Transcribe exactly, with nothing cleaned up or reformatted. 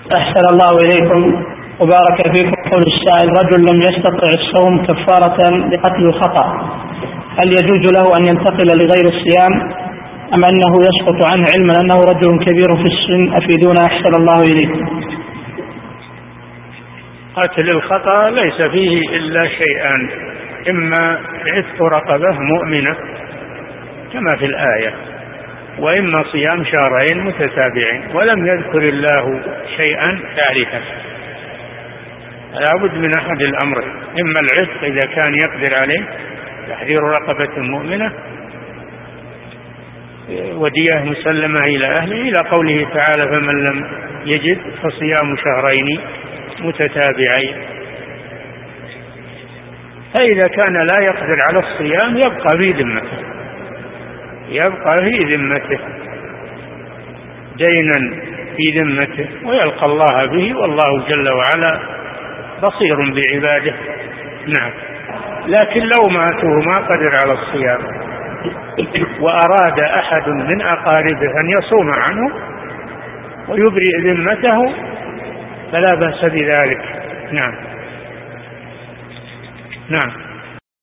أحسن الله إليكم وبارك فيكم. قول السائل: رجل لم يستطع الصوم كفارة لقتل الخطأ، هل يجوز له أن ينتقل لغير الصيام أم أنه يسقط عنه علما أنه رجل كبير في السن؟ أفيدونا أحسن الله إليكم. قتل الخطأ ليس فيه إلا شيئان: إما عتق رقبة مؤمنة كما في الآية، وإما صيام شهرين متتابعين، ولم يذكر الله شيئا ثالثا. لا بد من أحد الأمرين: إما العتق إذا كان يقدر عليه، تحرير رقبة مؤمنة، ودية مسلمة إلى أهله، إلى قوله تعالى: فمن لم يجد فصيام شهرين متتابعين. فإذا كان لا يقدر على الصيام يبقى في ذمته، يبقى في ذمته دينا في ذمته، ويلقى الله به، والله جل وعلا بصير بعباده. نعم. لكن لو ماتوا ما قدر على الصيام وأراد أحد من أقاربه أن يصوم عنه ويبرئ ذمته فلا بأس بذلك. نعم. نعم.